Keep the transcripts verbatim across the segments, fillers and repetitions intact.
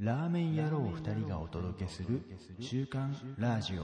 ラーメン野郎二人がお届けする週刊ラジオ。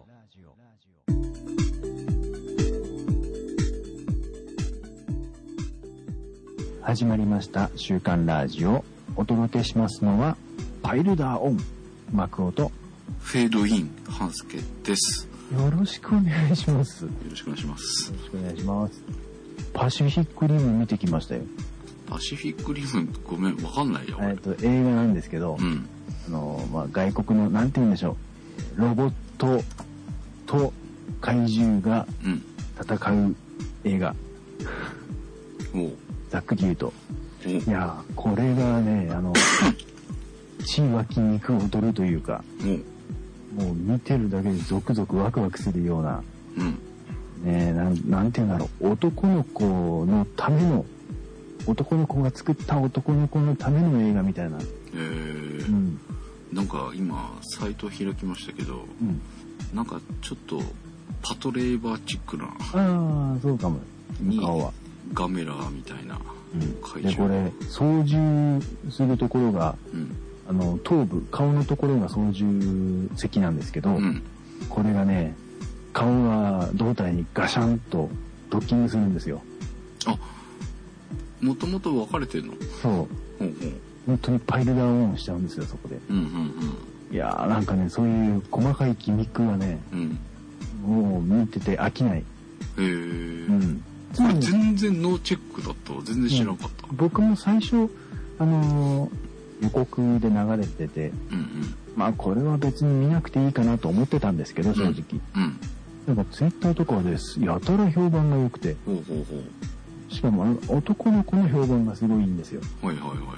始まりました週刊ラジオ。お届けしますのはパイルダーオンマクオとフェードインハンスケです。 よろしくお願いします。 よろしくお願いします。 よろしくお願いします。パシフィックリム見てきましたよ。 パシフィックリム、ごめん、わかんないよ。 えっと映画なんですけど、うん、あのまあ外国のなんて言うんでしょう、ロボットと怪獣が戦う映画。 うん、 ざっくり言うと、うん、いやこれがね、あの血湧き肉躍るというか、うん、もう見てるだけでゾクゾクワクワクするような、うん、ねえ、なん、なんて言うんだろう、男の子のための、男の子が作った男の子のための映画みたいな。へえ、うん、なんか今サイト開きましたけど、うん、なんかちょっとパトレーバーチックな、 ああそうかも、 顔はガメラみたいな、 うん、でこれ操縦するところが、うん、あの頭部、顔のところが操縦席なんですけど、うん、これがね、顔が胴体にガシャンとドッキングするんですよ。 あ、もともと分かれてるの？ そう、ほうほう、本当にパイルダーオンしちゃうんですよ、そこで。うんうんうん、いやー、なんかね、そういう細かいギミックはね、うん、もう見てて飽きない。へー、うん、これ全然ノーチェックだったわ。全然知らなかった、 うん、僕も最初あのー、予告で流れてて、うんうん、まあこれは別に見なくていいかなと思ってたんですけど、正直、うんうん、なんかツイッターとかです、やたら評判が良くて、ほうほうほう、しかもあの男の子の評判がすごいいいんですよ。はいはいはいはい。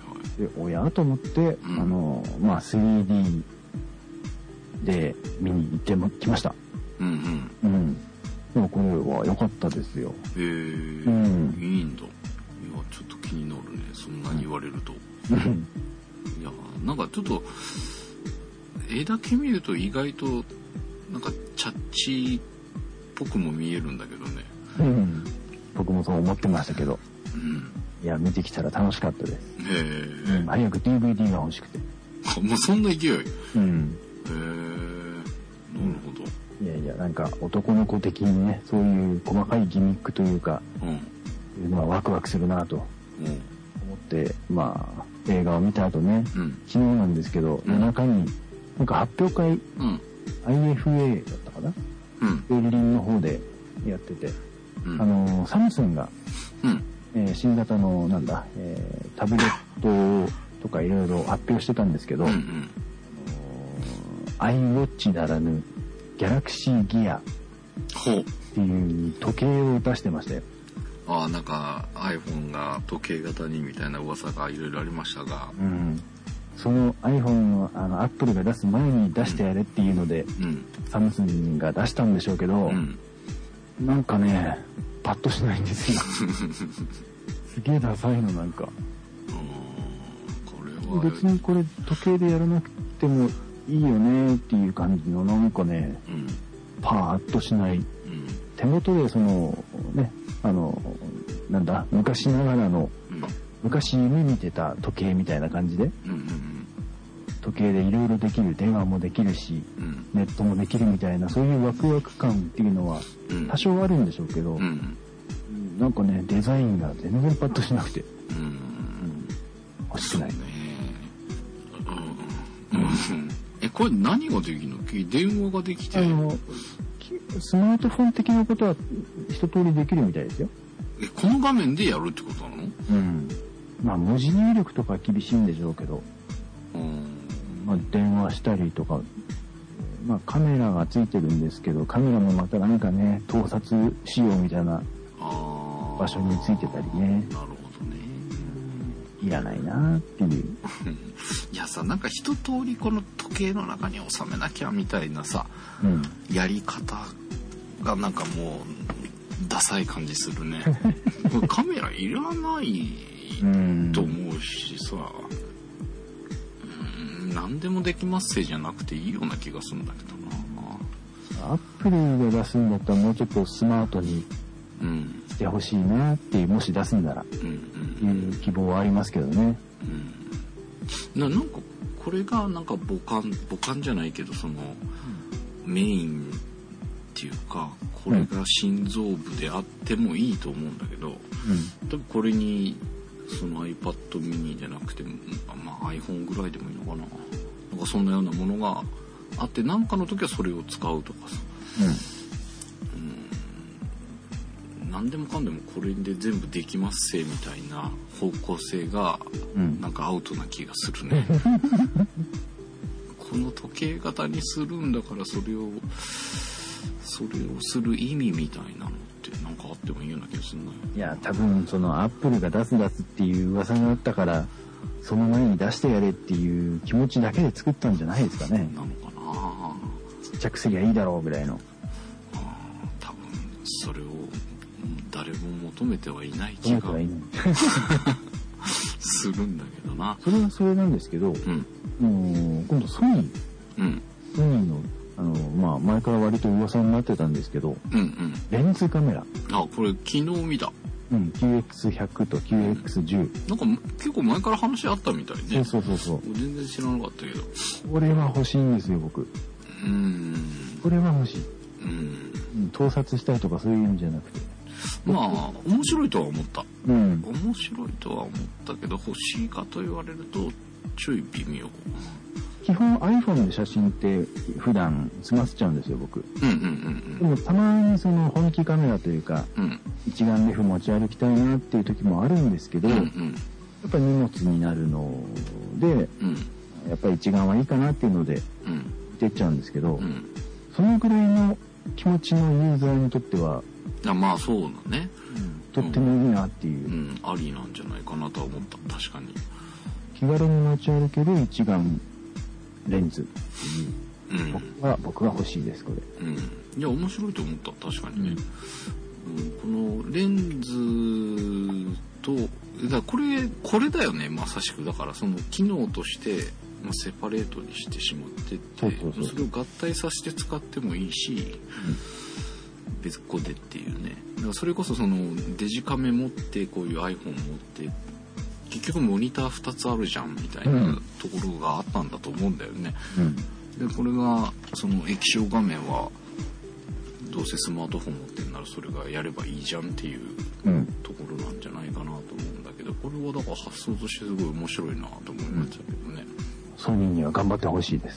で、おやと思って、うん、あのまあ スリーディー で見に行ってもきました。うんうん。うん。でもこれは良かったですよ。へえ。 うん。いいんだ。いや、ちょっと気になるね。そんなに言われると。うん、いや、なんかちょっと絵だけ見ると意外となんかチャッチっぽくも見えるんだけどね。うん。 僕もそう思ってましたけど、うん、いや見てきたら楽しかったです。へえ、うん、早く ディーブイディー が欲しくて。 もうそんな勢い。うん。へえ、なるほど。 いやいや、なんか男の子的にね、そういう細かいギミックというか、うん、いうのはワクワクするなと思って、うん、まあ映画を見た後ね、うん、昨日なんですけど、うん、夜中になんか発表会、うん、アイエフエー だったかな、うん、ベルリンの方でやってて。うん、あのサムスンが、うんえー、新型のなんだ、えー、タブレットとかいろいろ発表してたんですけど、うんうん、アイウォッチならぬギャラクシーギアっていう時計を出してましたよ。 ああ、なんか iPhone が時計型にみたいな噂がいろいろありましたが、うん、 その iPhone をあの Apple が出す前に出してやれっていうので、うん、サムスンが出したんでしょうけど、うん、なんかね、パッとしないんですよ。すげえダサいの、なんか。これは別にこれ時計でやらなくてもいいよねっていう感じの、なんかね、うん、パーッとしない、うん、手元でそのね、あのなんだ、昔ながらの、うん、昔夢見てた時計みたいな感じで、うんうんうん、時計でいろいろできる、電話もできるし、うん、ネットもできるみたいな、そういうワクワク感っていうのは多少あるんでしょうけど、うん、なんかね、デザインが全然パッとしなくて、うんうん、欲しくない。 うんうん、え、これ何ができるの？電話ができて、あのスマートフォン的なことは一通りできるみたいですよ。 え、この画面でやるってことなの？うん。 まあ文字入力とか厳しいんでしょうけど、うん、まあ電話したりとか。まあ、カメラがついてるんですけど、カメラもまた何かね、盗撮仕様みたいな場所についてたりね。なるほどね。いらないなっていう。 いやさ、なんか一通りこの時計の中に収めなきゃみたいなさ、うん、やり方がなんかもうダサい感じするね。これカメラいらないと思うしさ。何でもできますせじゃなくていいような気がするんだけどな。 アップルで出すんだったらもうちょっとスマートにしてほしいなっていう、もし出すんなら、うんうん、いう希望はありますけどね。 うん、な, なんかこれがなんか母艦母艦じゃないけどその、うん、メインっていうかこれが心臓部であってもいいと思うんだけど、うん、多分これにその iPad mini じゃなくて、まあ、iPhone ぐらいでもいいのかな、なんかそんなようなものがあって何かの時はそれを使うとかさ、うんうん、何でもかんでもこれで全部できますせみたいな方向性がなんかアウトな気がするね、うん、この時計型にするんだからそれをそれをする意味みたいなのってなんかあってもいいような気がするな。いや多分そのアップルが出す出すっていう噂があったからその前に出してやれっていう気持ちだけで作ったんじゃないですかね。 なのかな。 ちっちゃくすりゃいいだろうぐらいの。 あ多分それを誰も求めてはいない気がするんだけどな。 それはそれなんですけど、うん、もう今度ソニー、うん、ソニーのあのまあ前から割と噂になってたんですけど、うんうん、レンズカメラ。 あこれ昨日見た。 うん、キューエックスひゃく と キューエックスじゅう、うん、 なんか結構前から話あったみたいね。 そうそうそうそう。 全然知らなかったけど。 これは欲しいんですよ僕。うん。これは欲しい。うん。盗撮したいとかそういう意味じゃなくて。 まあ面白いとは思った。うん。面白いとは思ったけど欲しいかと言われるとちょい微妙。 基本 iPhone で写真って普段済ませちゃうんですよ僕。うんうんうんうん。でもたまにその本気カメラというか、うん、一眼レフ持ち歩きたいなっていう時もあるんですけど、うんうん、やっぱり荷物になるので、うん、やっぱり一眼はいいかなっていうので出っちゃうんですけど、うん、そのぐらいの気持ちのユーザーにとっては、 あまあそうだね、 うん、とってもいいなっていう、 うんうん、ありなんじゃないかなとは思った。確かに気軽に持ち歩ける一眼レンズっていう、うん、僕は僕は欲しいですこれ、うん、 いや面白いと思った確かにね、うんうん、このレンズとだからこれこれだよねまさしく。だからその機能として、まあ、セパレートにしてしまってって、そうそうそう、それを合体させて使ってもいいし、うん、別個でっていうね。だからそれこそそのデジカメ持ってこういう iPhone 持って結局モニターふたつあるじゃんみたいなところがあったんだと思うんだよね、うん、でこれがその液晶画面はどうせスマートフォン持ってんならそれがやればいいじゃんっていうところなんじゃないかなと思うんだけど、これはだから発想としてすごい面白いなと思いましたけどね、 うん、ソニーには頑張ってほしいです。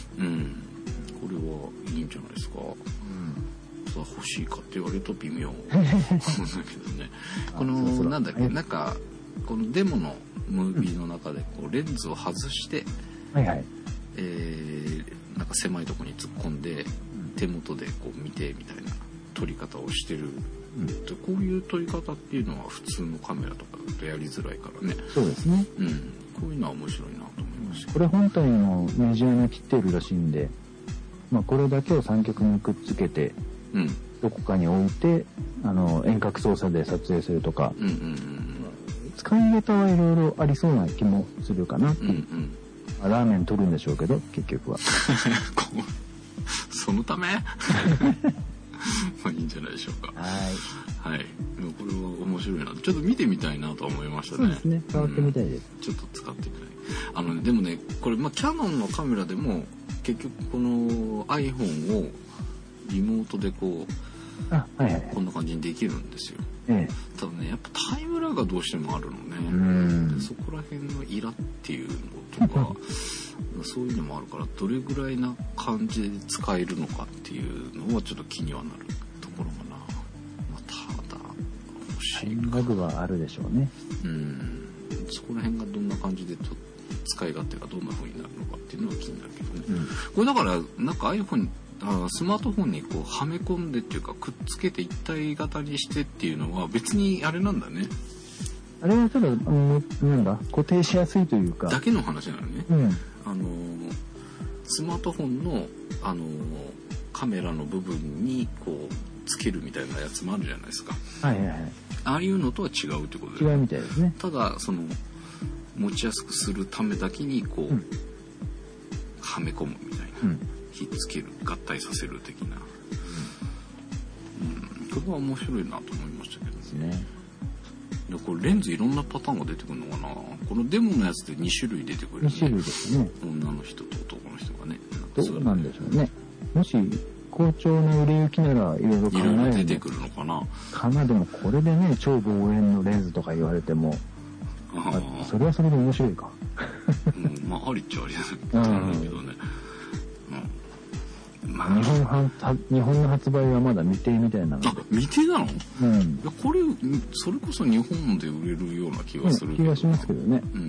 うんこれはいいんじゃないですか、うん、さあ欲しいかって言われると微妙なんだけどねこのそうそうなんだっけなんかこのデモのムービーの中でこうレンズを外して、はいはいえー、なんか狭いところに突っ込んで手元でこう見てみたいな撮り方をしてる、うん、でこういう撮り方っていうのは普通のカメラとかだとやりづらいからね。 そうですね、 うん、こういうのは面白いなと思いました。 これ本体のメジャーに切ってるらしいんで、まあ、これだけを三脚にくっつけて、うん、どこかに置いてあの遠隔操作で撮影するとか、うんうんうん使い方はいろいろありそうな気もするかなっていう、うんうんまあ、ラーメン取るんでしょうけど結局はそのためまあいいんじゃないでしょうか。はいはいこれは面白いなちょっと見てみたいなと思いましたね。 そうですね触ってみたいです、 うん、ちょっと使ってみたいあの、ね、でもねこれ、まあ、キヤノンのカメラでも結局この iPhone をリモートでこうあ、はいはいはい、こんな感じにできるんですよ、ええ、ただねやっぱタイムラグがどうしてもあるのね。うんそこら辺のイラっていうのとかそういうのもあるからどれぐらいな感じで使えるのかっていうのはちょっと気にはなるところかな、まあ、ただ欲しいタイムラグはあるでしょうね。 うんそこら辺がどんな感じでと使い勝手がどんな風になるのかっていうのは気になるけどね、うん、これだからなんか iPhoneあスマートフォンにこうはめ込んでっていうかくっつけて一体型にしてっていうのは別にあれなんだね。 あれはただあのなんだ固定しやすいというかだけの話なのね、うん、あのスマートフォンのあのカメラの部分にこうつけるみたいなやつもあるじゃないですか。はいはいはい。ああいうのとは違うってことで。 違うみたいですね。 ただその持ちやすくするためだけにこう、うん、はめ込むみたいな。うんひっつける合体させる的な、うん、これは面白いなと思いましたけどね。 でこれレンズいろんなパターンが出てくるのかな。このデモのやつでに種類出てくる、ね、 に種類ですね。 女の人と男の人がね。 どうなんでしょうね。もし好調な売れ行きならいろいろ考える。いろいろ出てくるのかな。 かな。でもこれでね、超望遠のレンズとか言われても、あそれはそれで面白いか。 うん、まあありっちゃありだと思うけどね。 うん、まあ、日本は日本の発売はまだ未定みたいなので。 あ、未定なの？ うん。いやこれそれこそ日本で売れるような気がするけど。 気がしますけどね。 うん。うん。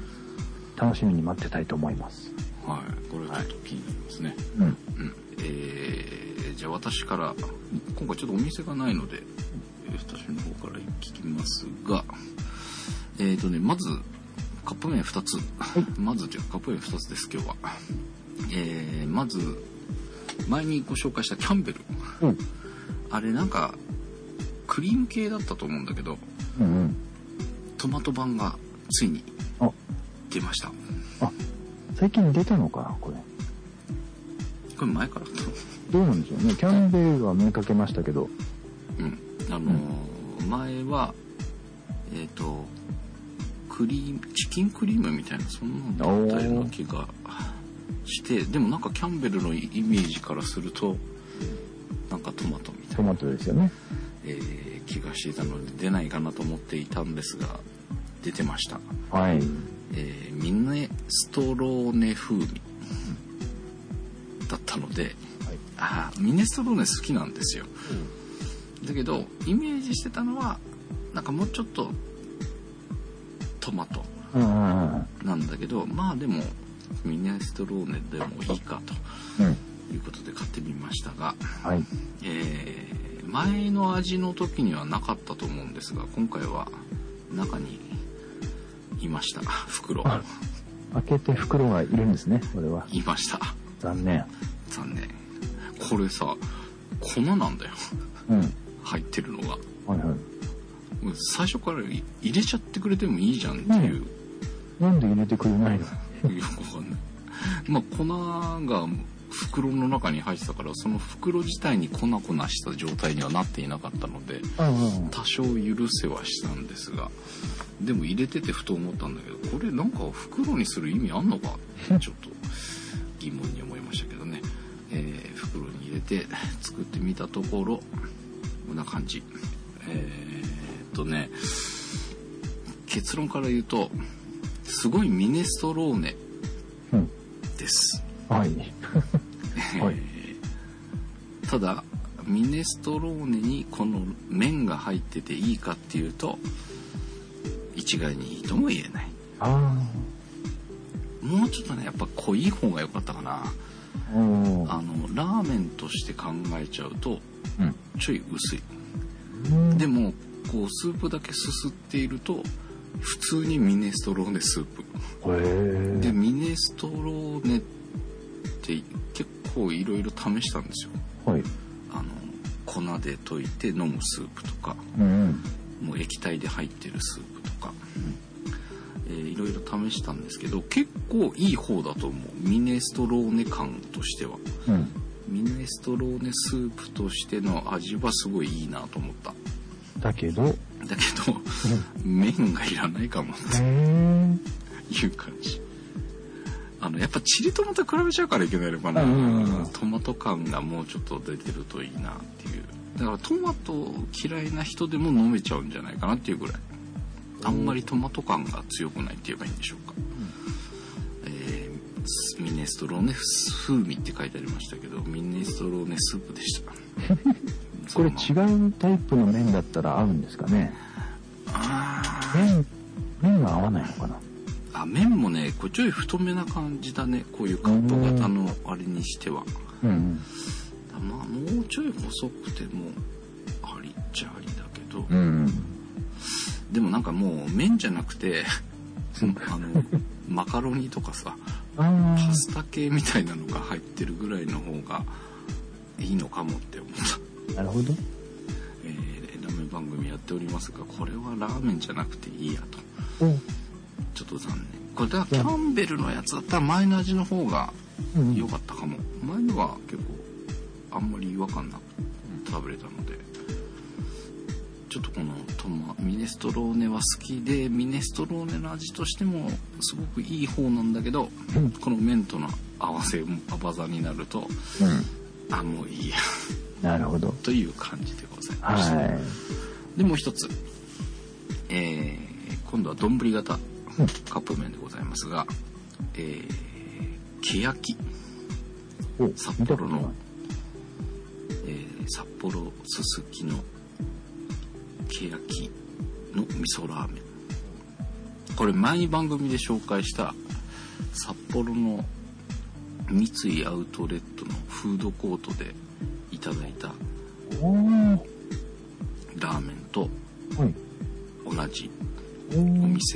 楽しみに待ってたいと思います。 はい。これはちょっと気になりますね。 うん。 うん。えー、じゃあ私から今回ちょっとお店がないので、私の方から聞きますが、えーとねまずカップ麺ふたつ、はい、まずじゃあカップ麺ふたつです今日は。えー、まず前にご紹介したキャンベル、うん、あれなんかクリーム系だったと思うんだけど、うんうん、トマト版がついに出ました。 あ、最近出たのかこれ。 これ前からどうなんでしょうね。キャンベルは見かけましたけど、 うん、あのーうん、前はえっ、ー、とクリームチキンクリームみたいなそんなのだったような気がして、でもなんかキャンベルのイメージからするとなんかトマトみたいなトマトですよね、 えー、気がしていたので出ないかなと思っていたんですが出てました。 はい。 えー、ミネストローネ風味だったので、はい、あミネストローネ好きなんですよ、うん、だけどイメージしてたのはなんかもうちょっとトマトなんだけど、まあでもミネストローネでもいいかということで買ってみましたが、はい、えー、前の味の時にはなかったと思うんですが今回は中にいました。袋開けて袋がいるんですね。これはいました。 残念残念。これさ粉なんだよ、うん、入ってるのが、はいはい、最初から入れちゃってくれてもいいじゃんっていう、 うん、なんで入れてくれないの？よくわかんない。まあ粉が袋の中に入ってたからその袋自体に粉々した状態にはなっていなかったので、うん、多少許せはしたんですが、でも入れててふと思ったんだけどこれなんか袋にする意味あんのかってちょっと疑問に思いましたけどね、えー、袋に入れて作ってみたところこんな感じ。えー、っとね結論から言うとすごいミネストローネです、うん、はい、はい、ただミネストローネにこの麺が入ってていいかっていうと一概にいいとも言えない。あもうちょっとねやっぱ濃い方が良かったかな。あのラーメンとして考えちゃうと、うん、ちょい薄い、うん、でもこうスープだけすすっていると普通にミネストローネスープ。へでミネストローネって結構いろいろ試したんですよ、はい、あの粉で溶いて飲むスープとか、うん、もう液体で入ってるスープとか、うんえー、いろいろ試したんですけど結構いい方だと思う。ミネストローネ感としては、うん、ミネストローネスープとしての味はすごいいいなと思った。 だけどだけど、うん、麺がいらないかもっていう感じ。あのやっぱチリトマト比べちゃうからいけないのかな、うん、トマト感がもうちょっと出てるといいなっていう。だからトマト嫌いな人でも飲めちゃうんじゃないかなっていうぐらいあんまりトマト感が強くないって言えばいいんでしょうか、うんえー、ミネストローネ風味って書いてありましたけどミネストローネスープでしたこれ違うタイプの麺だったら合うんですかね。あ麺麺は合わないのかな。 あ麺もねこれちょい太めな感じだね。こういうカップ型のあれにしては、うんうん、まあもうちょい細くてもありっちゃありだけど、うん、でもなんかもう麺じゃなくてあのマカロニとかさパスタ系みたいなのが入ってるぐらいの方がいいのかもって思った。 なるほど、 えー、ラーメン番組やっておりますがこれはラーメンじゃなくていいやと、うん、ちょっと残念。これだからキャンベルのやつだったら前の味の方が良かったかも、うん、前のは結構あんまり違和感なく食べれたのでちょっとこのトマミネストローネは好きで、ミネストローネの味としてもすごくいい方なんだけど、うん、この麺との合わせ技になると、うん、あもういいやなるほどという感じでございました、はい、でもう一つ、えー、今度は丼型カップ麺でございますが、えー、けやき札幌の、えー、札幌すすきのけやきの味噌ラーメン、これ前に番組で紹介した札幌の三井アウトレットのフードコートでいただいたラーメンと同じお店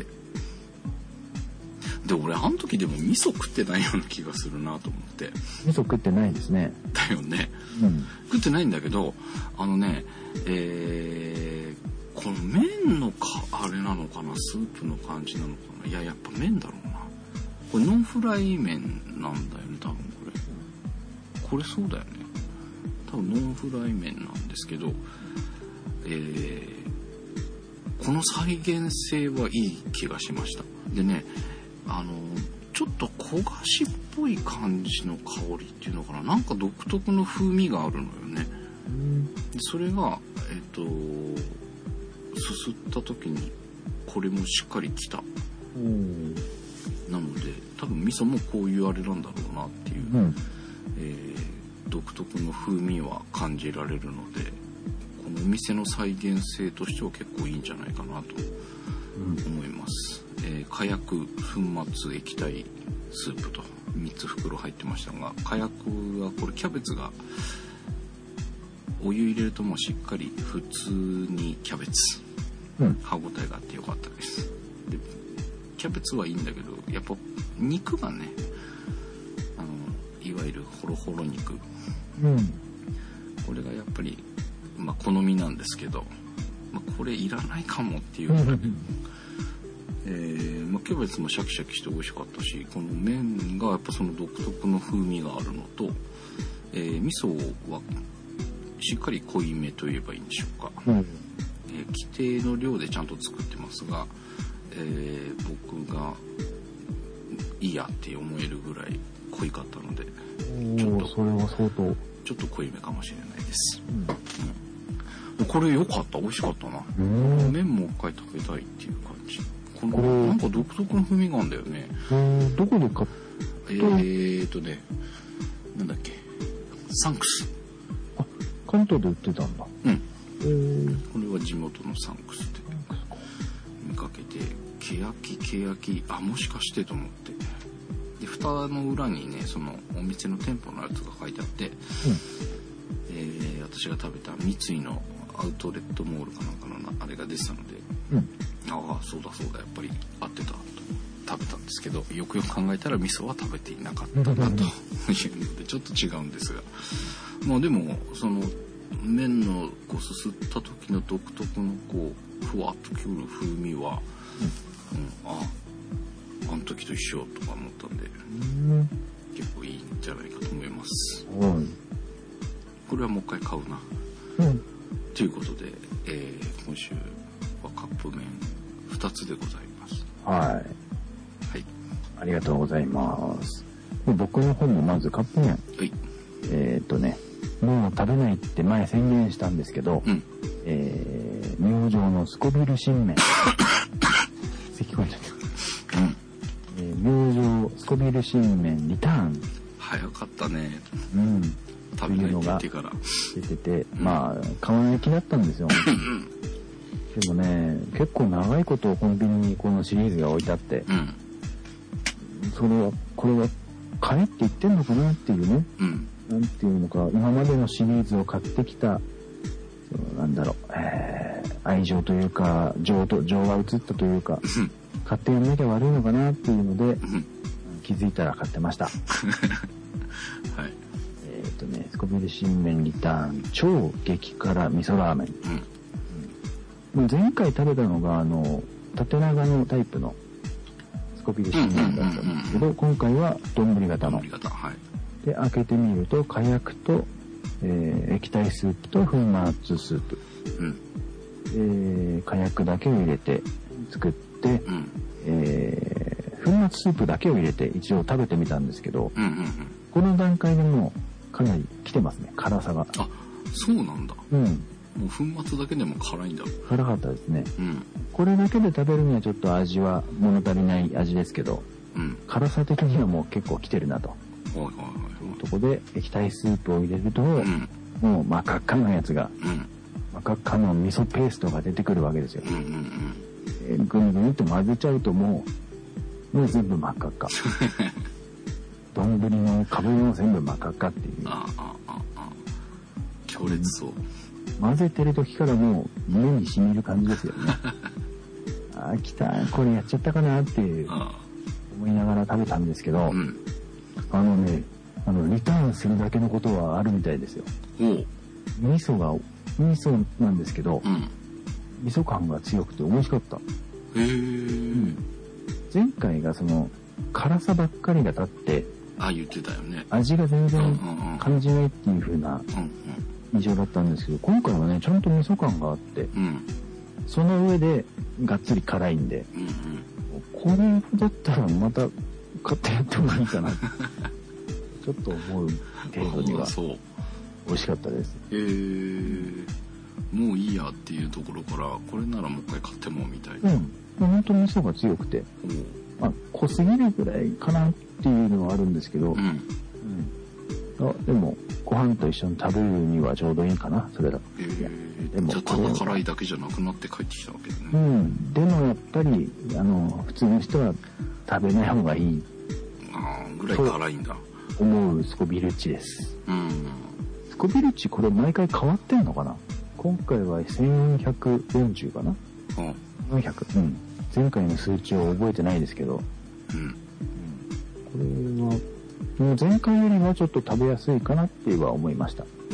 で、俺あの時でも味噌食ってないような気がするなと思って。 味噌食ってないですね。 だよね、うん、食ってないんだけど、あのね、えー、この麺のかあれなのかな、スープの感じなのかな、いややっぱ麺だろうな、これノンフライ麺なんだよね多分これこれそうだよね、多分ノンフライ麺なんですけど、えー、この再現性はいい気がしました。でね、あのちょっと焦がしっぽい感じの香りっていうのかな、なんか独特の風味があるのよね。でそれがえっとすすった時にこれもしっかりきた。なので多分味噌もこういうあれなんだろうなっていう、うん、えー、独特の風味は感じられるので、このお店の再現性としては結構いいんじゃないかなと思います。えー、火薬、粉末、液体、スープとみっつ袋入ってましたが、火薬はこれキャベツがお湯入れるともうしっかり普通にキャベツ、うん、歯応えがあってよかったです。でキャベツはいいんだけど、やっぱ肉がね、あのいわゆるホロホロ肉、うん、これがやっぱり、まあ、好みなんですけど、まあ、これいらないかもっていうぐらい、えーまあ、キャベツもシャキシャキして美味しかったし、この麺がやっぱその独特の風味があるのと、えー、味噌はしっかり濃いめといえばいいんでしょうか、うん、えー、規定の量でちゃんと作ってますが、えー、僕がいいやって思えるぐらい濃いかったので、 ちょっとそれは相当ちょっと濃いめかもしれないです、うんうん、これ良かった、美味しかったな。麺もう一回食べたいっていう感じ。このなんか独特の風味があるんだよね。 どこで買っえーとね、なんだっけ、サンクス。 あ、関東で売ってたんだ。 うん。えー、これは地元のサンクスって見かけて、けやきけやき、あ、もしかしてと思って。で蓋の裏にね、そのお店の店舗のやつが書いてあって、うん、えー、私が食べた三井のアウトレットモールかなんかのあれが出てたので、うん、ああそうだそうだ、やっぱり合ってたと食べたんですけど、よくよく考えたら味噌は食べていなかったなというのでちょっと違うんですが、まあでもその麺のこうすすった時の独特のこうふわっとくる風味は、うんうん、ああの時と一緒とか思ったんで、うん、結構いいんじゃないかと思います、うん、これはもう一回買うな、うん、ということで、えー、今週はカップ麺ふたつでございます。 はい、はい、ありがとうございます。僕の方もまずカップ麺、はい、えー、っとねもう食べないって前宣言したんですけど、うん、えー、明星のスコビル新麺咳込んじゃった、うん、えー、明星スコビル新麺リターン、 早かったね、 うん、 食べないって言ってから出てて、うん、まあ買わない気だったんですよでもね、結構長いことコンビニにこのシリーズが置いてあって、うん、それはこれは買えって言ってんのかなっていうね、うん、なんていうのか、今までのシリーズを買ってきた、そのなんだろう、えー、愛情というか情と情が移ったというか、うん、買ってやんなきゃ悪いのかなっていうので、うん、気づいたら買ってましたはい。えっとね、スコビル新麺リターン超激辛味噌ラーメン、うん、前回食べたのがあの縦長のタイプのスコビル新麺だったんですけど、今回は丼型の、はい、で開けてみると火薬と、えー、液体スープと粉末スープ、うん、 えー、火薬だけを入れて作って、うん、えー、粉末スープだけを入れて一応食べてみたんですけど、うんうんうん、この段階でもうかなり来てますね、辛さが。 あ、そうなんだ。 うん。 もう粉末だけでも辛いんだ。 辛かったですね。うん。これだけで食べるにはちょっと味は物足りない味ですけど、うん、辛さ的にはもう結構来てるなと。はいはいはい、はい。とこで液体スープを入れると、うん、もう真っ赤っかのやつが、うん、真っ赤っかの味噌ペーストが出てくるわけですよ。うんうんうん、えー、ぐんぐんって混ぜちゃうともう、もう全部真っ赤っか。丼のかぶも全部真っ赤っかっていう。 ああああ、強烈そう。 混ぜてる時からもう目に染みる感じですよね。ああ、来た、これやっちゃったかなっていう思いながら食べたんですけど、うん、あのね、あのリターンするだけのことはあるみたいですよ。おう。味噌が味噌なんですけど、うん、味噌感が強くて美味しかった。へえ、うん。前回がその辛さばっかりが立って、 あ、言ってたよね。 味が全然感じないっていう風な印象だったんですけど、今回はねちゃんと味噌感があって、うん、その上でがっつり辛いんで、うんうん、これだったらまた買ってやってもいいかなちょっと思う程度には美味しかったです。 へー、もういいやっていうところからこれならもう一回買ってもみたいな。うん、 本当に味噌が強くて、まあ、濃すぎるぐらいかなっていうのはあるんですけど、うんうん、あでもご飯と一緒に食べるにはちょうどいいかな、それだと。 えー、でもじゃあただ辛いだけじゃなくなって帰ってきたわけですね。 うん、でもやっぱりあの普通の人は食べない方がいい。 ああ、ぐらい辛いんだ。 思うスコビルチです。うん、スコビルチこれ毎回変わってんのかな。今回はせんよんひゃくよんじゅうかな。うん、よんひゃく、うん。前回の数値を覚えてないですけど、うん、これはもう前回よりはちょっと食べやすいかなっては思いました。 うん、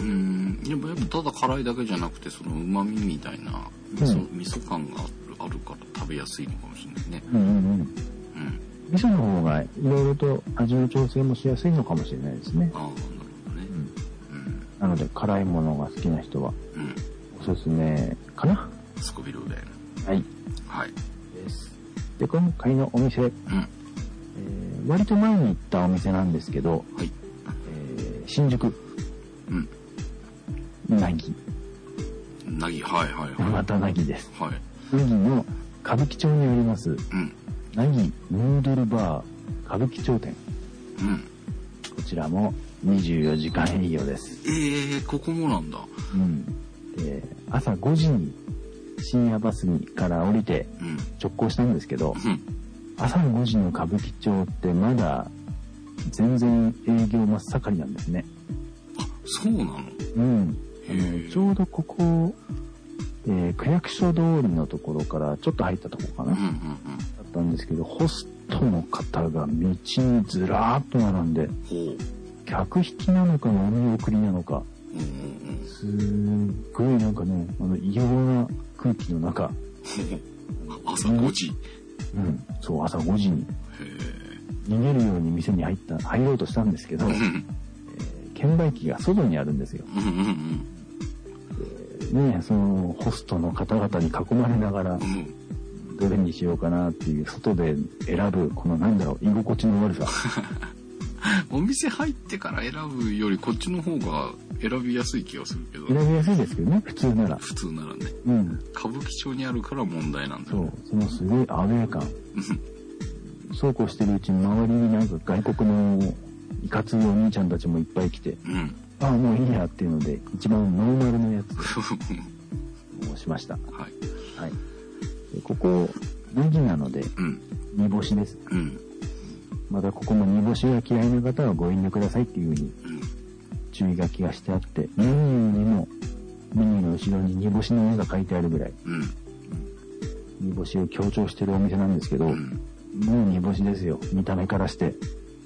でもやっぱただ辛いだけじゃなくてその旨味みたいな味噌、うん、味噌感があるから食べやすいのかもしれないね。うんうんうん。うん、 味噌の方がいろいろと味の調整もしやすいのかもしれないですね。ああ、なるほどね。うん。うん、なので辛いものが好きな人は、うん、おすすめかな。 スコビルウェン。 はい。 はい。 です。で、今回のお店、うん、えー、割と前に行ったお店なんですけど、はい、えー、新宿、うん、なぎ。 なぎ、はいはいはい。 またなぎです。はい。なぎの歌舞伎町にあります、うん、なぎヌードルバー歌舞伎町店。うん。こちらもにじゅうよじかん営業です。 ええー、ここもなんだ。うん。 で、朝ごじに深夜バスにから降りて直行したんですけど、うん、朝のごじの歌舞伎町ってまだ全然営業真っ盛りなんですね。 あ、そうなの？ うん。あのちょうどここ、えー、区役所通りのところからちょっと入ったところかな、うんうんうん、だったんですけど、ホストの方が道にずらーっと並んで、客引きなのかお見送りなのか、うんうんうん、すっごいなんかね、あの異様な空気の中朝ごじ、 うん、そう、朝ごじに逃げるように店に入った入ろうとしたんですけど、えー、券売機が外にあるんですよ、うんうんうん、ね、そのホストの方々に囲まれながら、うん、どれにしようかなっていう外で選ぶこのなんだろう、居心地の悪さお店入ってから選ぶよりこっちの方が選びやすい気がするけど。 選びやすいですけどね、普通なら。 普通ならね。うん。歌舞伎町にあるから問題なんだよね。 そう、そのすごいアウェー感。そうこうしてるうちに周りになんか外国のいかついお兄ちゃんたちもいっぱい来て、うん、ああ、もういいやっていうので、一番ノーマルのやつをしました。はい。はい。でここ、ネギなので、うん、煮干しです。うん。またここも煮干しが嫌いな方はご遠慮くださいっていう風に注意書きがしてあって、メニューにもメニューの後ろに煮干しの絵が書いてあるぐらい、うん、煮干しを強調してるお店なんですけど、うん、もう煮干しですよ、見た目からして。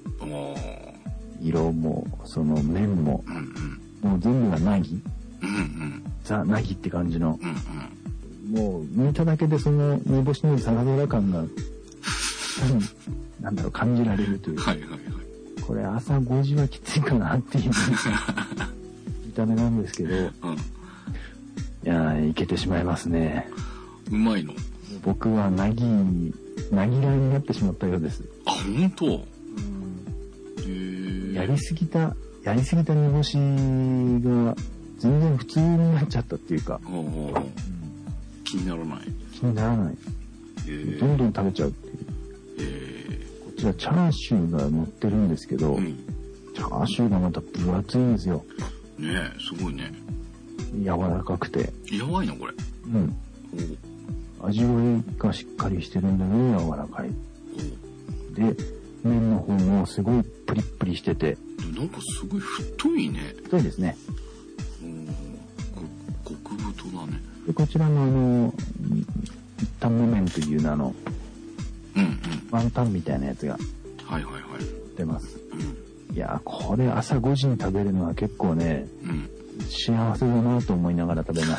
色もその麺も、うんうん、もう全部がナギ、うんうん、ザ・ナギって感じの、うんうん、もう見ただけでその煮干しのサラダラ感がなんだろう、感じられるという。はいはいはい。これ朝ごじはきついかなっていう見た目なんですけど、うん、 いやー、いけてしまいますね。 うまいの？ 僕はなぎ、なぎらいになってしまったようです。 あ、ほんと？うん。へー。やりすぎた、やりすぎた煮干しが全然普通になっちゃったっていうか。 おうおう、うん、気にならない？ 気にならない。へー。どんどん食べちゃうっていう。へー。こちらチャーシューが乗ってるんですけど、うん、チャーシューがまた分厚いんですよ。 ねえ、すごいね。 柔らかくて。 やばいな、これ。 うん。味わいがしっかりしてるんだけど柔らかい。で、麺の方もすごいプリップリしてて。 なんかすごい太いね。 太いですね。 うん。極太だね。 で、こちらのあの、タンメ麺という名の、 うんうん。 ワンタンみたいなやつが。 はいはいはい。 出ます。うん。いや、これ朝ごじに食べるのは結構ね、うん。幸せだなと思いながら食べました。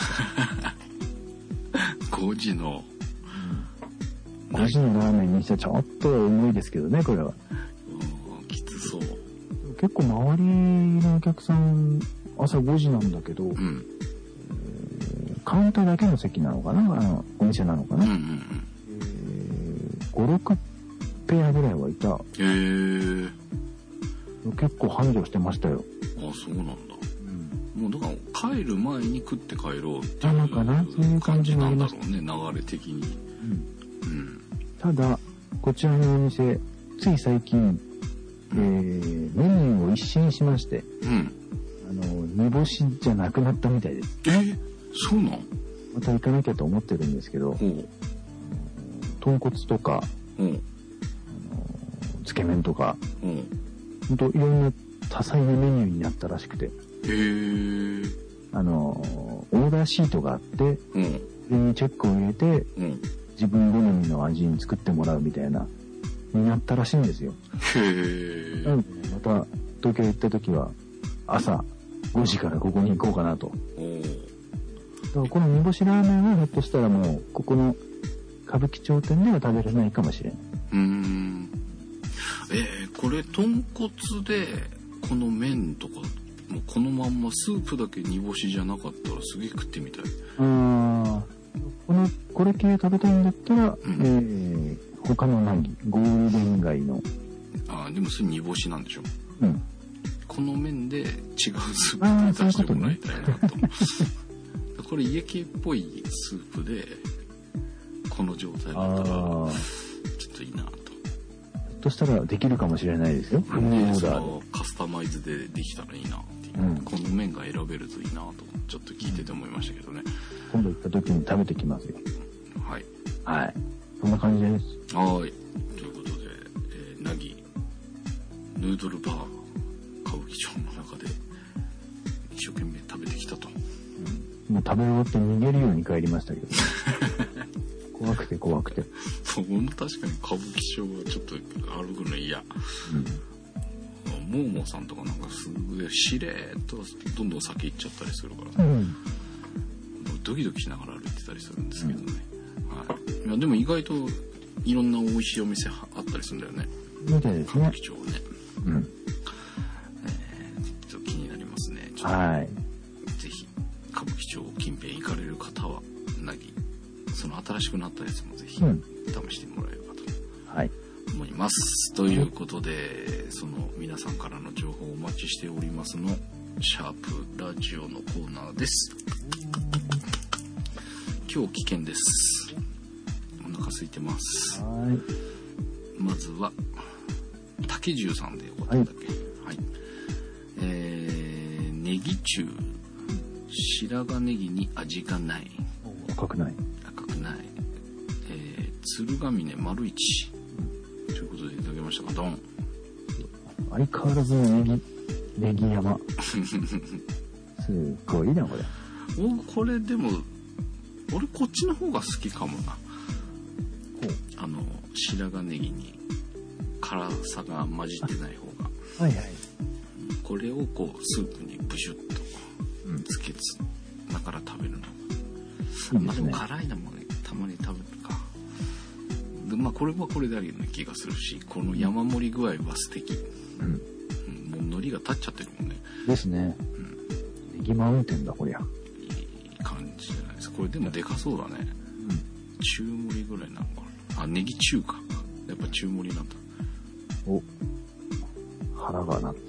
ごじの、 うん、ごじのラーメンにしてはちょっと重いですけどね、これは。 うん、きつそう。 結構周りのお客さん朝ごじなんだけど、うん、えー、カウンターだけの席なのかな、あのお店なのかな、うんうんうん、えー、ご、ろくペアぐらいはいた。へー。 結構繁盛してましたよ。 あ、そうなんだ。もうだから帰る前に食って帰ろうっていうなのかな、そういう感じなんだろうね、流れ的に、 うんうん、ただこちらのお店つい最近、えー、メニューを一新しまして、うん、あの煮干しじゃなくなったみたいです。 えー、そうなん？ また行かなきゃと思ってるんですけど、豚骨とか、うん、あのつけ麺とか、うん、ほんといろんな多彩なメニューになったらしくて、 へー。 あのオーダーシートがあって、うん、それにチェックを入れて、うん、自分好みの味に作ってもらうみたいなになったらしいんですよ。 へー。 なので、ね、また東京行った時は朝ごじからここに行こうかなと。だからこの煮干しラーメンはひょっとしたらもうここの歌舞伎町店では食べれないかもしれない。 うーん。えー、これ豚骨でこの麺とかもうこのまんまスープだけ煮干しじゃなかったらすげえ食ってみたい。 ああ、このこれ系食べたいんだったら、うん、えー、他の何ゴールデン街の。 ああ、でもそれ煮干しなんでしょ。 うん。 この麺で違うスープで出してもらいたいなと。これ家系っぽいスープでこの状態だったらちょっといいなと。 としたらできるかもしれないですよ。フルオーダーでカスタマイズでできたらいいなっていう、うん、この麺が選べるといいなとちょっと聞いてて思いましたけどね。 今度行った時に食べてきますよ。 はいはい、そんな感じです。 はい、ということで、えー、なぎヌードルバー歌舞伎町の中で一生懸命食べてきたと、 うん、もう食べ終わって逃げるように帰りましたけど怖くて怖くて。 僕も確かに歌舞伎町はちょっと歩くの嫌。うん、モーモーさんとかなんかすごいしれーっとどんどん先行っちゃったりするからさ、うん、ドキドキしながら歩いてたりするんですけどね。うん、はい。いやでも意外といろんな美味しいお店あったりするんだよね。 みたいですね。 歌舞伎町はね。うん。えー、ちょっと気になりますね。ちょっとはい。 ぜひ歌舞伎町近辺行かれる方はなぎ。その新しくなったやつもぜひ試してもらえればと思います、うん、ということでその皆さんからの情報をお待ちしておりますのシャープラジオのコーナーです。今日危険です。お腹空いてます。 はい、 まずは竹十さんでよかったんだっけ。はい、はい、えー、ネギ中白髪ネギに味がない。 赤くないない、えー、鶴ヶ峰丸一、うん、ということでいただきましたが、ドン。 相変わらずのネギネギ山すごいなこれ。 おこれでも俺こっちの方が好きかもな。あの白髪ネギに辛さが混じってない方がはいはい。 これをこうスープにブシュッとつけつ、うん、だから食べるのいいですね。まあでも辛いのもねたまに食べるか。でまあこれはこれであるような気がするし、この山盛り具合は素敵。うん。うん、もう海苔が立っちゃってるもんね。 ですね。うん。ネギマウンテンだこりゃ。 いい感じだこれでもでかそうだね。うん。中盛りぐらいなのかな。あ、ネギ中か。やっぱ中盛りなんだ。 お。腹が鳴った。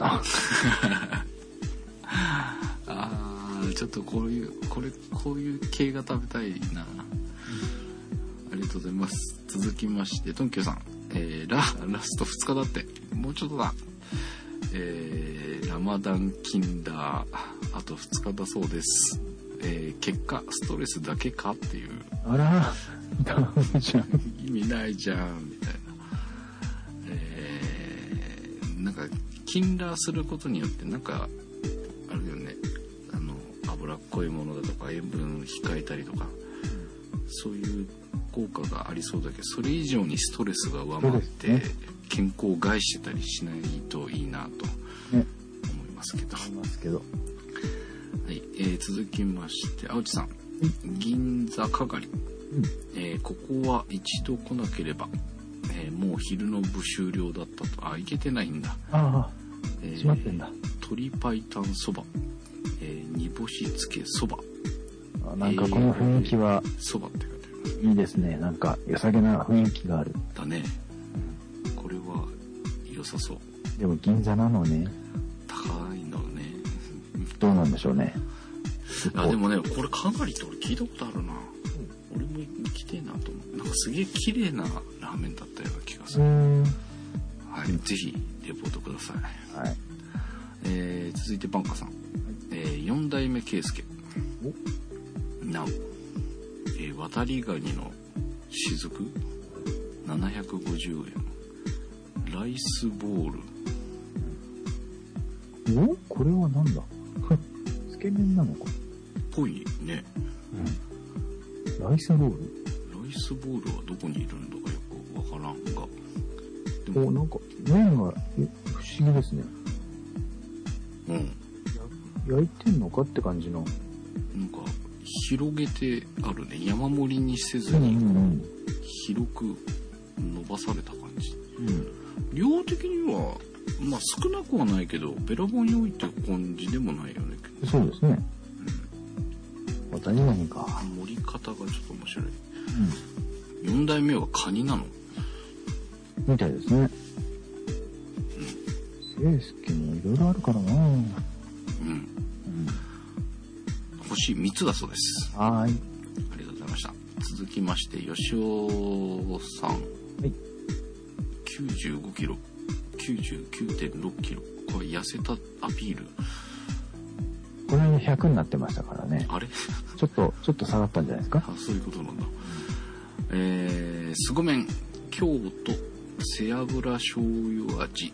あー、ちょっとこういう、これ、こういう系が食べたいな。ありがとうございます。続きまして、トンキョさん。えー、ラ、ラストふつかだって。もうちょっとだ。えー、ラマダンキンダー、あとふつかだそうです。えー、結果、ストレスだけかっていう。 あら、ダメじゃん。 意味ないじゃん、みたいな。えー、なんか、禁ラすることによって、なんか、あるよね。あの、脂っこいものだとか、塩分控えたりとか、そういう効果がありそうだけど、それ以上にストレスが上回って、ね、健康を害してたりしないといいなと思いますけど。 思いますけど。 はい、えー、続きまして、青地さん、銀座かがり、うんえー、ここは一度来なければ、えー、もう昼の部終了だったと。あ、行けてないんだ。 ああ、えー、閉まってんだ。 鶏白湯そば、えー、煮干しつけそば。 なんかこの雰囲気は、 そばって書いてある。 いいですね。なんか良さげな雰囲気がある。 だね。これは良さそう。 でも銀座なのね。 高いのね。 どうなんでしょうね。 あ、でもね、これかがりって俺聞いたことあるな。うん、俺も行きてえなと思う。なんかすげえ綺麗なラーメンだったような気がする。はい、ぜひレポートください。はい。えー、続いてパンカさん。はい、えー、よん代目圭介。なお、えー、渡りガニの雫ななひゃくごじゅうえん。ライスボール。 お、これはなんだ。つけ麺なのか。 ぽいね。 うん。ライスボール。 ライスボールはどこにいるんだかよくわからんが。 でもなんか麺がえ不思議ですね。 うん。 焼いてんのかって感じの。 なんか広げてあるね。山盛りにせずに、うんうんうん、広く伸ばされた感じ。うん、量的にはまあ少なくはないけどべらぼうに置いてる感じでもないよね。 そうですね。うん。渡りガニか。 盛り方がちょっと面白い。うん。よん代目はカニなの？ みたいですね。うん。聖介もいろいろあるからな。うん。うん。 星みっつだそうです。 はい。 ありがとうございました。続きまして吉尾さん。はい。きゅうじゅうごキロ、きゅうじゅうきゅうてんろくキロ。これ痩せたアピール。 これにひゃくになってましたからね。 あれ？ ちょっとちょっと下がったんじゃないですか。 あ、そういうことなんだ。えー、すご麺京都背脂醤油味。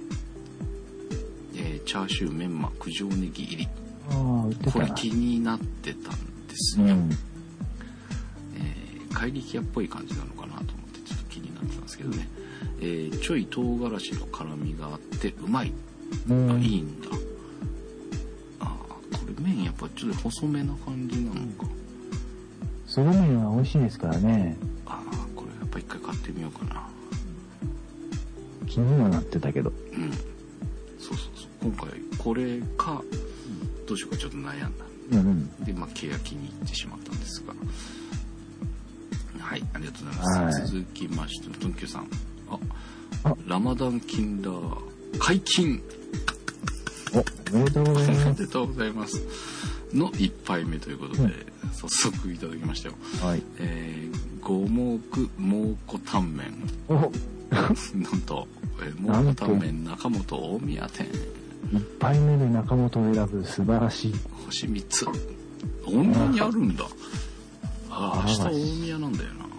えー、チャーシューメンマ九条ネギ入り。 ああ、売ってたな。 これ気になってたんですよ。うん、えー、怪力屋っぽい感じなのかなと思ってちょっと気になってたんですけどね。えー、ちょい唐辛子の辛みがあってうまい。うん、あ、いいんだ。あ、これ麺やっぱちょっと細めな感じなのか。 その麺は美味しいですからね。 ああ、これやっぱ一回買ってみようかな。 気にはなってたけど。 うん。そうそうそう。今回これか、どうしようかちょっと悩んだ。うんうん、で、まあ、欅に行ってしまったんですが。はい、ありがとうございます。続きまして、トンキューさん。あ、あラマダンキンダー解禁。 お、おめでとうございます。 おめでとうございます。の一杯目ということで、うん、早速いただきましたよ。はい。えー、五目蒙古タンメン。おなんと、えー、蒙古タンメン中本大宮店。 一杯目で中本を選ぶ素晴らしい。 星みっつ。大宮にあるんだ。ああ、明日大宮なんだよな。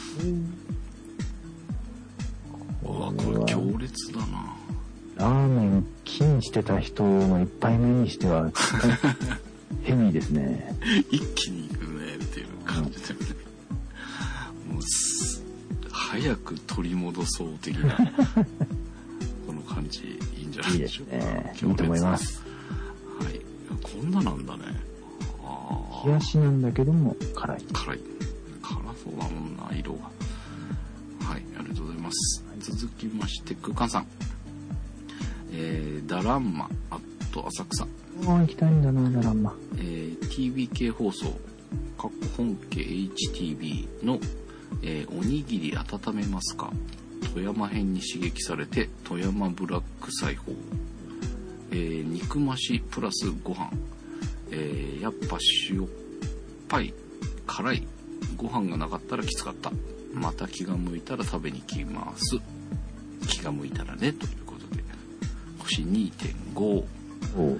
うわ、これ強烈だな。 ラーメン禁してた人の一杯目にしてはヘビーですね。 一気に行くねっていう感じだよね。もうす早く取り戻そう的なこの感じいいんじゃないでしょうか。いいですね。 いいと思います。 はい。こんななんだね。 あ、冷やしなんだけども辛い。 辛い。辛そうだもんな、色が。はい、ありがとうございます。はい、続きまして空間さん。えー、ダランマアット浅草。 ああ、行きたいんだな、ダランマ。 えー、ティービー 系放送かっこ本家 エイチティービー の、えー、おにぎり温めますか富山編に刺激されて富山ブラック裁縫、えー、肉増しプラスご飯、えー、やっぱ塩っぱい辛いご飯がなかったらきつかった。また気が向いたら食べに来ます。気が向いたらね、ということで星 にてんご。 お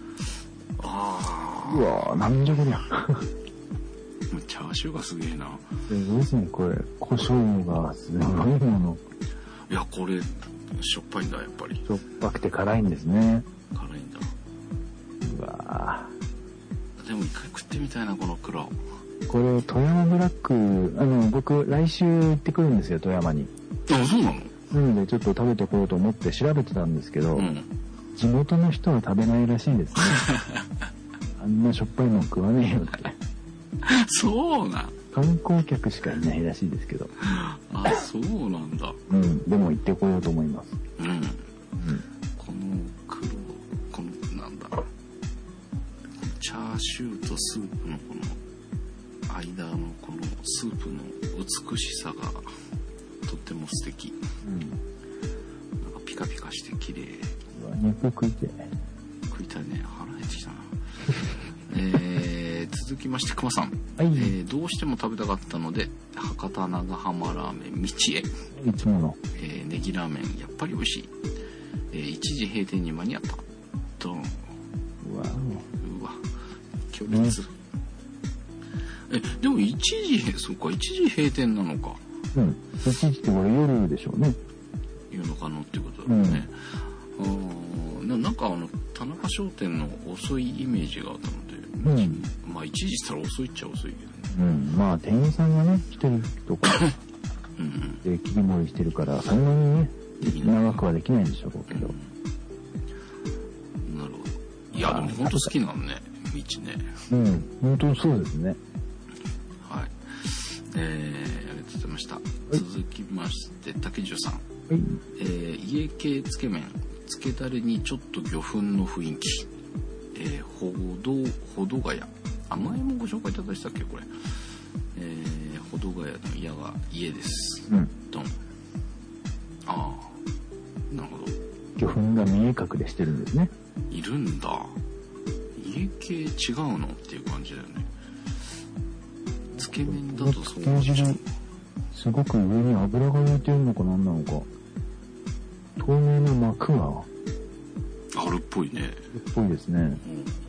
あうわー、なんじゃこりゃチャーシューがすげえな。 すごいですね、これ。胡椒がすごいもの。 いや、これしょっぱいんだ、やっぱり。 しょっぱくて辛いんですね。 辛いんだ。 うわー、でも一回食ってみたいな、この黒。 これ富山ブラック、あの僕来週行ってくるんですよ、富山に。 あ、そうなの？ なのでちょっと食べてこようと思って調べてたんですけど、うん、地元の人は食べないらしいですね。あんなしょっぱいの食わねえよって。 そうなん。 観光客しかいないらしいですけど。 あ、そうなんだ。 うん、でも行ってこようと思います。 うん。うん、この黒、このなんだ、チャーシューとスープのこの間のこのスープの美しさがとっても素敵。うん。なんかピカピカして綺麗。 うわ、肉食いて。 食いたいね。腹減ってきたな。えー、続きまして熊さん、 はい、 えー、どうしても食べたかったので博多長浜ラーメン道へ。 いつもの、 えー、ネギラーメンやっぱり美味しい。えー、一時閉店に間に合ったドン。 うわうわ強烈、ね、えでも一時そうか一時閉店なのか。 うん、一時ってこれ夜でしょうね。 夜中のってことだろうね。うん、あなんかあの田中商店の遅いイメージがあったので、うん、まあ一時したら遅いっちゃ遅いけどね。うん、 まあ店員さんがね来てるとかうん、で切り盛りしてるからそんなにね長くはできないんでしょうけど、 うん、なるほど。いやでも本当好きなんね道ね。 うん本当そうですね。 はい、えー、ありがとうございました、はい、続きまして竹十さん、はい、えー、家系つけ麺つけだれにちょっと魚粉の雰囲気、えー、ほどほどがや、あ、前もご紹介いただいたっけこれ、えー、ほどがやの家が家です、うん、ドン。ああ、なるほど。 魚粉が見え隠れしてるんですね。 いるんだ。家系違うのっていう感じだよね。つけ麺だとそうなっちゃう。 すごく上に油が浮いてるのか何なのか。透明な膜があるっぽいね。 っぽいですね。うん、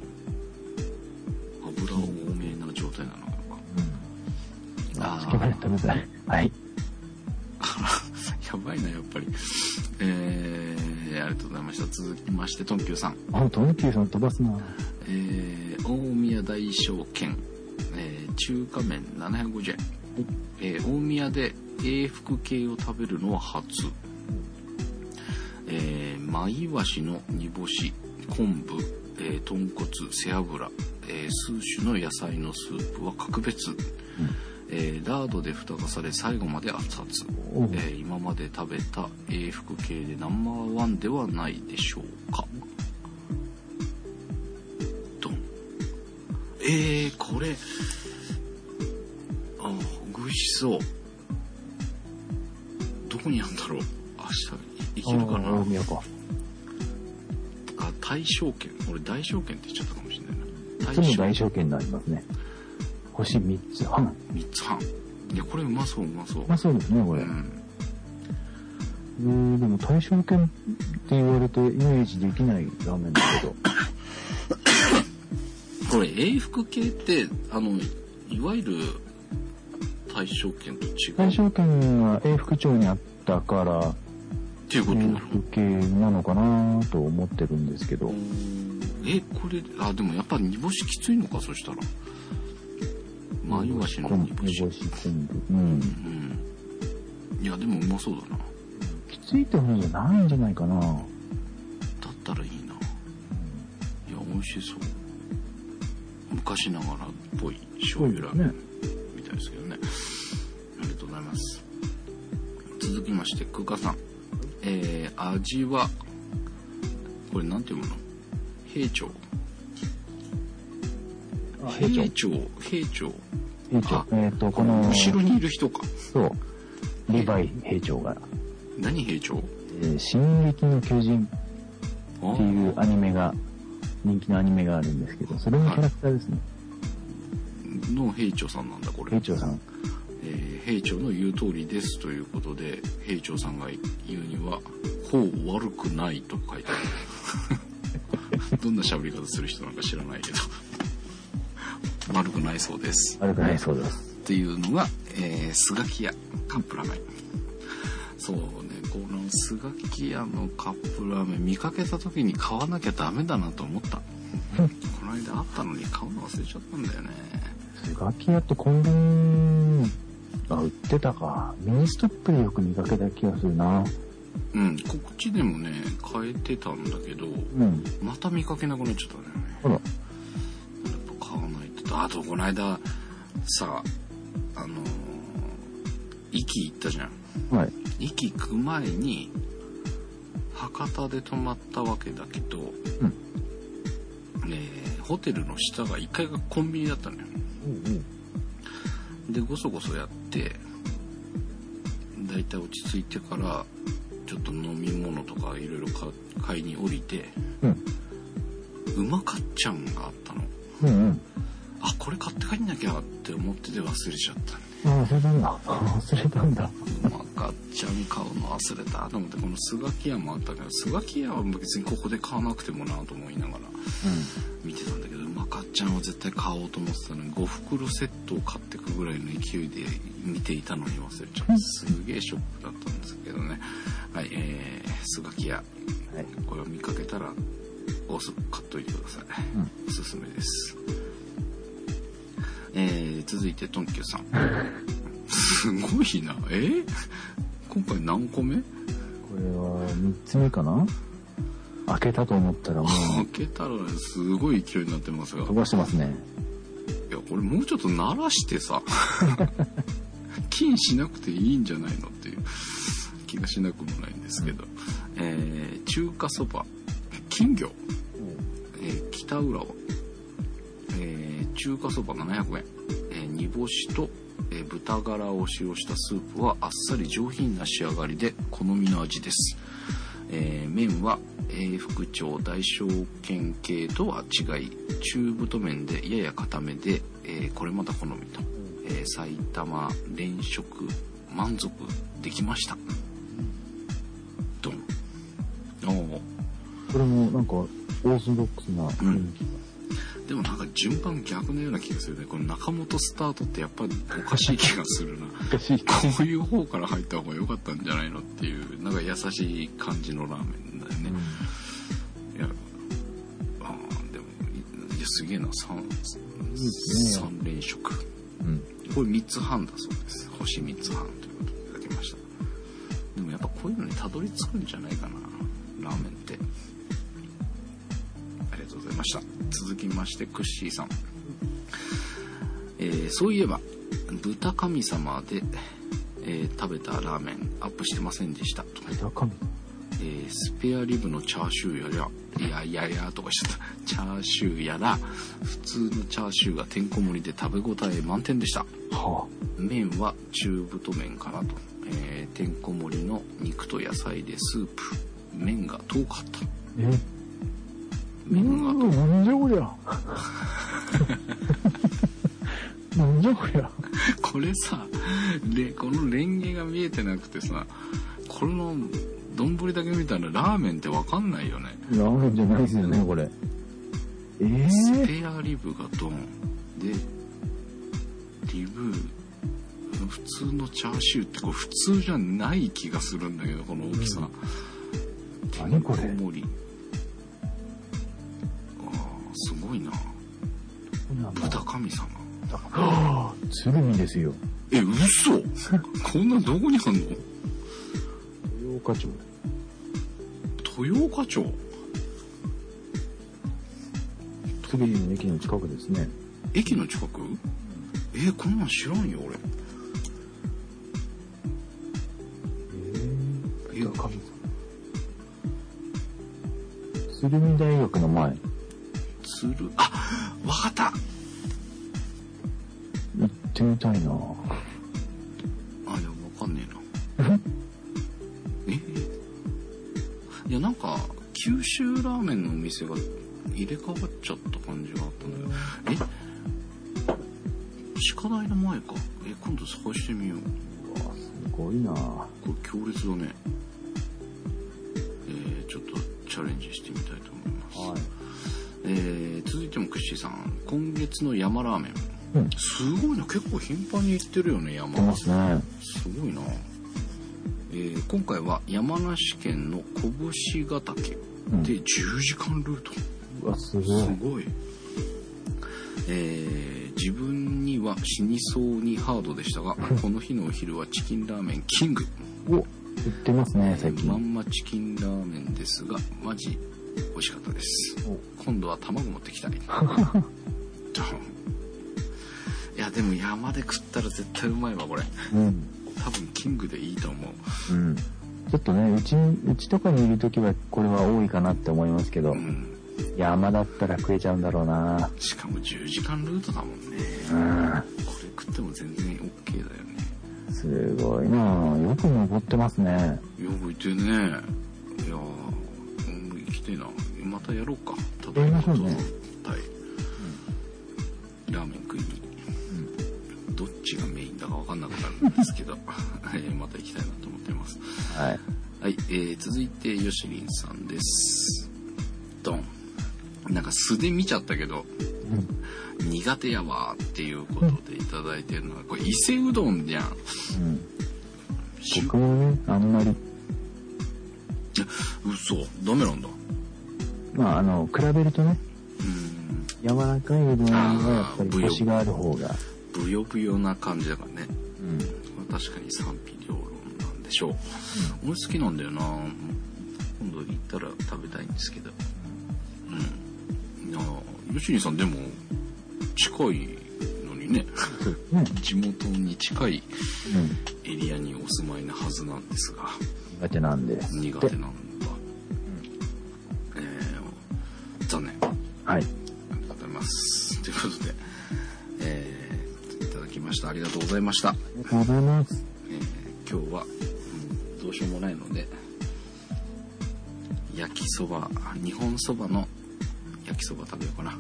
油多めな状態なのか。 うん、ああ、つけ麺食べたい。はい。 やばいなやっぱり。えー、ありがとうございました。続きましてトンキューさん。 あ、トンキューさん飛ばすな。 えー、大宮大商券、えー、中華麺ななひゃくごじゅうえん、えー、大宮で永福系を食べるのは初。えー、マイワシの煮干し、昆布、えー、豚骨、背脂、えー、数種の野菜のスープは格別、うんえー、ラードで蓋がされ最後まで熱々、えー、今まで食べた永福系でナンバーワンではないでしょうか。ドン。えー、これあ美味しそう。どこにあるんだろう。明日行けるかな。 大宮か。 あ、大正軒。俺大正軒って言っちゃったかもしれないな。 いつも大正軒になりますね。星みっつはん。 みっつはん。いやこれうまそううまそう。 うまそうですねこれ。うん、えー、でも大正軒って言われてイメージできないラーメンだけど。 これ永福系ってあのいわゆる大正軒と違う。 大正軒は永福町にあったからっていうことなの。永福系なのかなと思ってるんですけど。 えこれあでもやっぱ煮干しきついのかそしたら。マイワシの煮干し。 煮干し昆布。うん。うん。 いやでもうまそうだな。 きついってほどじゃないんじゃないかな。だったらいいな。いや美味しそう。昔ながらっぽい醤油ラーメンみたいですけどね。ありがとうございます。続きましてクーカさん、えー、味はこれなんていうもの？平町。 あ兵長、兵長。 兵長。えっと、この、 後ろにいる人か。 そう。リヴァイ兵長が。 何兵長？ えー、進撃の巨人っていうアニメが、人気のアニメがあるんですけど、それのキャラクターですね。 の兵長さんなんだ、これ。 兵長さん。 えー、兵長の言う通りですということで、兵長さんが言うには、ほう悪くないと書いてある。どんな喋り方する人なんか知らないけど。悪くないそうです。 悪くないそうです。 っていうのが、えー、スガキ屋カップラーメン。そうね、このスガキ屋のカップラーメン見かけた時に買わなきゃダメだなと思った。この間あったのに買うの忘れちゃったんだよね。 スガキ屋ってコンビニ、あ、売ってたか。ミニストップでよく見かけた気がするな。 うん、こっちでもね、買えてたんだけど、うん、また見かけなくなっちゃったんだよね。 ほら。 やっぱ買わないと。あと、この間、さ、あのー、壱岐行ったじゃん。 はい。 壱岐行く前に、博多で泊まったわけだけど、うん、えー、ホテルの下がいっかいがコンビニだったのよ。うんうん、で、ごそごそやって、だいたい落ち着いてから、ちょっと飲み物とかいろいろ買いに降りて、うん、うまかっちゃんがあったの。うんうん、あ、これ買って帰んなきゃって思ってて忘れちゃったね。 あ、忘れたんだ。忘れたんだ。 うまかっちゃん買うの忘れたと思って、このスガキ屋もあったけど、スガキ屋は別にここで買わなくてもなと思いながら見てたんだけど、うまかっちゃんを絶対買おうと思ってたのに、ご袋セットを買ってくぐらいの勢いで見ていたのに忘れちゃって、すげえショックだったんですけどね。はい、えー、スガキ屋、はい、これを見かけたらおす買っといてください。うん、おすすめです。えー、続いてトンキューさん。すごいな。えー、今回何個目？これはみっつめかな？開けたと思ったらもう。 開けたらすごい勢いになってますが。 飛ばしてますね。 いや、これもうちょっと鳴らしてさ、金しなくていいんじゃないのっていう気がしなくもないんですけど。うん、えー、中華そば、金魚、えー、北浦和。えー、中華そばななひゃくえん、えー、煮干しと、えー、豚ガラを使用したスープはあっさり上品な仕上がりで好みの味です。えー、麺は永福町大正軒系とは違い中太麺でやや固めで、えー、これまた好みと、えー、埼玉連食満足できました。ドン。おー、 これもなんかオーソドックスな雰囲気が、 うん、でもなんか順番逆のような気がするね。この中本スタートってやっぱりおかしい気がするな。おかしい。こういう方から入った方が良かったんじゃないのっていう、なんか優しい感じのラーメンだよね。うん、いや、あでもいやすげえな、三三連食。うん、これ三つ半だそうです。星三つ半ということでいただきました。でもやっぱこういうのにたどり着くんじゃないかな、ラーメンって。ありがとうございました。続きましてクッシーさん、えー、そういえば豚神様で、えー、食べたラーメンアップしてませんでしたと。 豚神、 えー、スペアリブのチャーシューやらいやいややとかしちゃった。チャーシューやら普通のチャーシューがてんこ盛りで食べ応え満点でした。はあ、麺は中太麺かなと、えー、てんこ盛りの肉と野菜でスープ、麺が遠かった。え麺が遠かった。なんじゃこりゃ。なんじゃこりゃ。 これさ、でこのレンゲが見えてなくてさ、これの丼だけ見たらラーメンってわかんないよね。 ラーメンじゃないですよね、これ。えー、 スペアリブがドンでリブ普通のチャーシューってこれ普通じゃない気がするんだけど、この大きさ。 うん、何これ。 盛り。ああ、すごいな。豚神様。 はあ、鶴見ですよ。 え、嘘こんなどこにあんの？ 豊岡町。 豊岡町。 鶴見の駅の近くですね。 駅の近く？えー、こんなん知らんよ俺。 えー、神様。鶴見大学の前。 鶴、あ、わかった。 ってみたいな。 あ、いや、わかんねえな。えいや、なんか、九州ラーメンのお店が入れ替わっちゃった感じがあったんだけど。え鹿台の前か。え、今度探してみよう。 うわ、すごいな。 これ強烈だね。えー、ちょっとチャレンジしてみたいと思います。はい。えー、続いてもクッシーさん、今月の山ラーメン。うん、すごいな、結構頻繁に行ってるよね、山。 行ってますね。 すごいな。えー、今回は山梨県の拳ヶ岳でじゅうじかんルート。 うん、うわ、すごい。 すごい。えー、自分には死にそうにハードでしたが、この日のお昼はチキンラーメンキング。 お、売ってますね、最近。 まんまチキンラーメンですが、マジ美味しかったです。今度は卵持ってきたい。いや、でも山で食ったら絶対うまいわ、これ。うん。多分キングでいいと思う。うん。 ちょっとね、うち、うちとかにいるときはこれは多いかなって思いますけど、うん、山だったら食えちゃうんだろうな。 しかもじゅうじかんルートだもんね。うん。これ食っても全然 OK だよね。 すごいなぁ。よく登ってますね。 よく行ってね。いやー、行きたいな。またやろうか。ただいまと、ね、はい。うん、ラーメン食いに、うん。どっちがメインだか分かんなくなるんですけど、はい、また行きたいなと思っています。はい。はい、えー、続いてヨシリンさんです。ドン。なんか素で見ちゃったけど、うん、苦手やわっていうことでいただいてるのは、これ伊勢うどんじゃん。うん。 僕もね、あんまり。 嘘、ダメなんだ。 まあ、あの、比べるとね、うん、柔らかいうどんはやっぱりコシがある方が。 ブヨブヨな感じだからね。うん。まあ、確かに賛否両論なんでしょう。うん、俺好きなんだよな。今度行ったら食べたいんですけど。うん。いや、吉見さんでも近いのにね、うん、地元に近いエリアにお住まいなはずなんですが。 苦手なんです。 苦手なんだ。うん、えー、残念。はい。ありがとうございます。ということで、えー、いただきました。ありがとうございました。ありがとうございます。 えー、今日は、うん、どうしようもないので、焼きそば、日本そばの焼きそば食べようかな。うん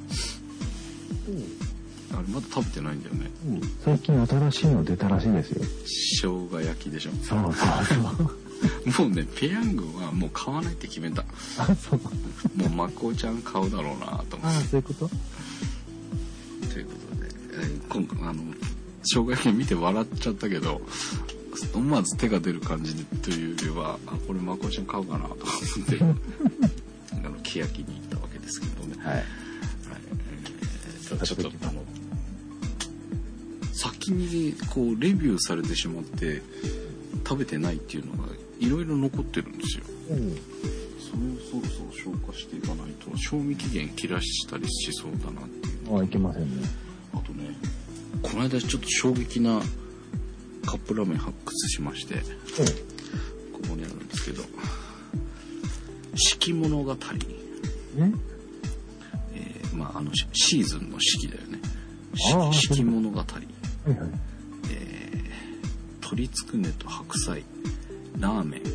、あれまだ食べてないんだよね。 うん、最近新しいの出たらしいですよ。 生姜焼きでしょ。 そうそうそう。 もうね、ペヤングはもう買わないって決めた。 あ、そう。 もうまこちゃん買うだろうなと思って。 ああ、そういうこと？ ということで、えー、今回あの生姜焼き見て笑っちゃったけど、思わず手が出る感じというよりは、あ、これまこちゃん買うかなと思ってあの欅に行ったわけですけどね。はい。はい、えー、ちょっとあの先にこうレビューされてしまって食べてないっていうのがいろいろ残ってるんですよ。うん、それをそろそろ消化していかないと賞味期限切らしたりしそうだなっていう。 あ、いけませんね。 あとね、この間ちょっと衝撃なカップラーメン発掘しまして、うん、ここにあるんですけど、四季物語。ね、えー、まああのシーズンの四季だよね。四季物語。はいはい、えー、鶏つくねと白菜、ラーメン、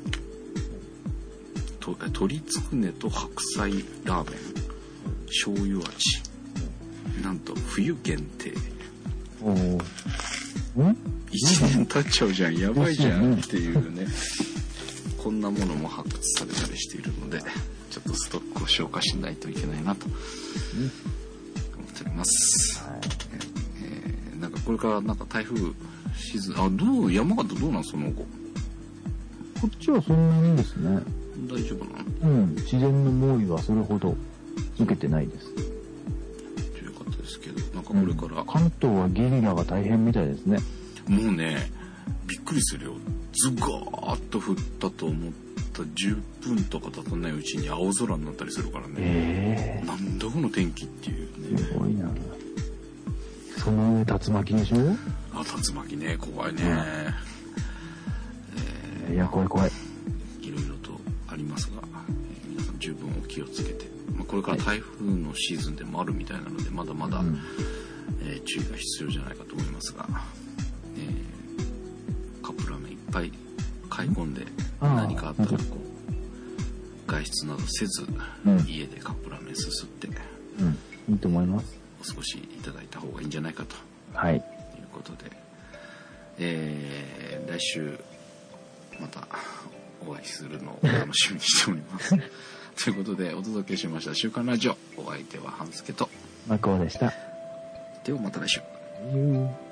と鶏つくねと白菜ラーメン、醤油味、なんと冬限定。おー、ん？一年経っちゃうじゃん、やばいじゃんっていうね。こんなものも発掘されたりしているので、ちょっとストックを消化しないといけないなと思っております。はい、えー、なんかこれからなんか台風シーズン、あ、どう、山形どうなんその後。 こっちはそんなにですね。 大丈夫なの？ うん、自然の猛威はそれほど受けてないです。 ということですけど、なんかこれから、うん、 関東はゲリラが大変みたいですね。 もうね、びっくりするよ。ズガーッと降ったと思ったじゅっぷんとか経たないうちに青空になったりするからね。えー、なんだこの天気っていうね。 すごいな。その上竜巻でしょ？ あ、竜巻ね、怖いね。うん、 えー、いや、怖い怖い。 いろいろとありますが、えー、皆さん十分お気をつけて。まあ、これから台風のシーズンでもあるみたいなので、まだまだ、うん、 えー、注意が必要じゃないかと思いますが、えー、カップラーメンいっぱい買い込んで何かあったらこう外出などせず、うん、家でカップラーメンすすって、 うん、いいと思います。 お過ごしいただいた方がいいんじゃないかと、 はい、いうことで、えー、来週またお会いするのを楽しみにしております。ということでお届けしました週刊ラジオ、お相手は半助とマコでした。 ではまた来週。 うん